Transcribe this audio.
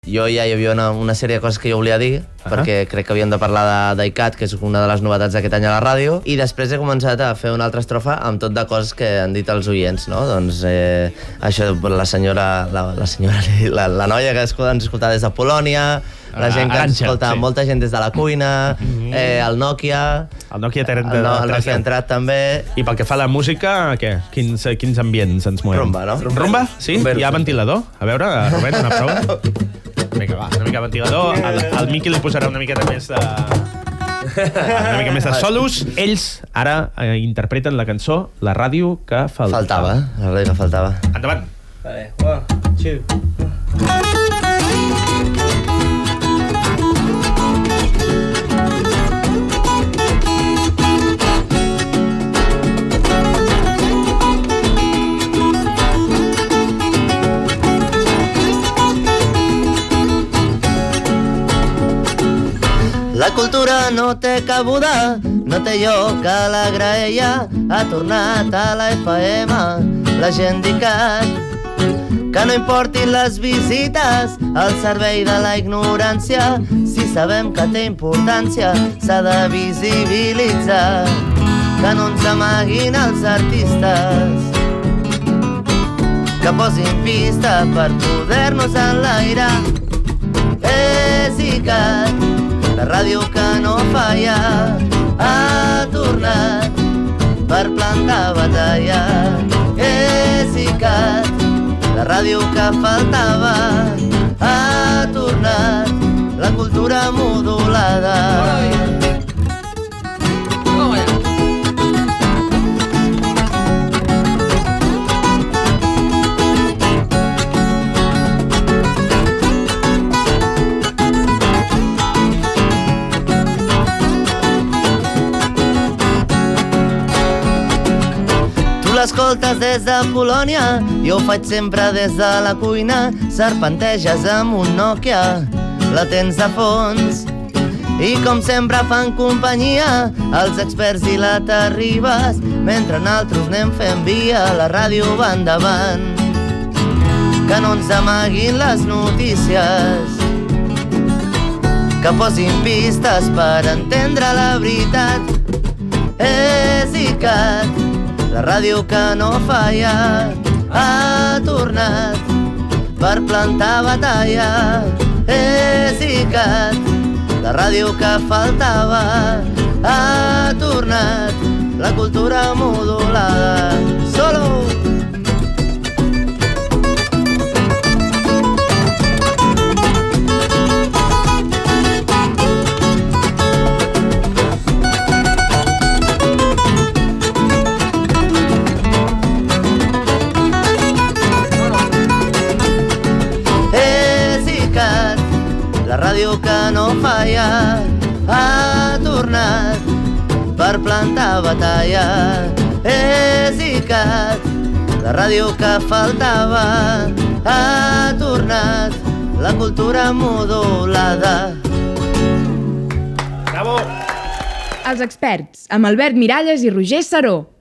Jo ja hi havia una sèrie de coses que jo volia dir, perquè crec que havíem de parlar d'ICAT, que és una de les novetats d'aquest any a la ràdio, i després he començat a fer una altra estrofa amb tot de coses que han dit els oients, no? Doncs això, la noia que ens escolta des de Polònia, la gent que ens escolta, molta gent des de la cuina, el Nokia... El Nokia ha entrat també. I pel que fa a la música, què? Quins ambients ens movem? Rumba, no? Rumba? Sí? Hi ha ventilador? A veure, Rubén, una prova? Vinga, va, una mica de ventilador. Al Miqui li posarà una miqueta més de... una mica més de solos. Ells ara interpreten la cançó La ràdio que faltava. La ràdio que faltava. Endavant. Vale, 1, 2... La cultura no té cabuda, no té lloc a la graella, ha tornat a la FM, la gent d'ICAT. Que no importin les visites al servei de la ignorància, si sabem que té importància s'ha de visibilitzar. Que no ens amaguin els artistes, que posin pista per poder-nos enlairar. És ICAT, la ràdio que no falla, ha tornat per plantar batalla. És ICAT, la ràdio que faltava, ha tornat la cultura modulada. L'escoltes des de Polònia, jo ho faig sempre des de la cuina, serpenteges amb un Nokia, la tens de fons. I com sempre fan companyia els experts i la Terribas, mentre nosaltres anem fent via, la ràdio va endavant. Que no ens amaguin les notícies, que posin pistes per entendre la veritat. És ICAT, la ràdio que no falla, ha tornat per plantar batalla. És ICAT, la ràdio que faltava, ha tornat la cultura modulada. Solo! La ràdio que no falla, ha tornat per plantar batalla. És ICAT, la ràdio que faltava, ha tornat la cultura modulada. Bravo! Els experts, amb Albert Miralles i Roger Saró.